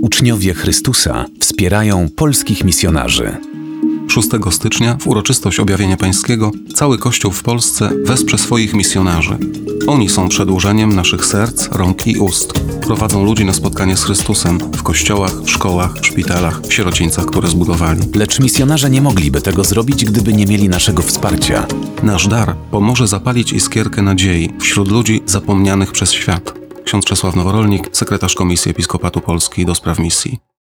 uczniowie Chrystusa wspierają polskich misjonarzy. 6 stycznia w uroczystość Objawienia Pańskiego cały Kościół w Polsce wesprze swoich misjonarzy. Oni są przedłużeniem naszych serc, rąk i ust. Prowadzą ludzi na spotkanie z Chrystusem w kościołach, szkołach, szpitalach, w sierocińcach, które zbudowali. Lecz misjonarze nie mogliby tego zrobić, gdyby nie mieli naszego wsparcia. Nasz dar pomoże zapalić iskierkę nadziei wśród ludzi zapomnianych przez świat. Ksiądz Czesław Noworolnik, sekretarz Komisji Episkopatu Polski do spraw misji.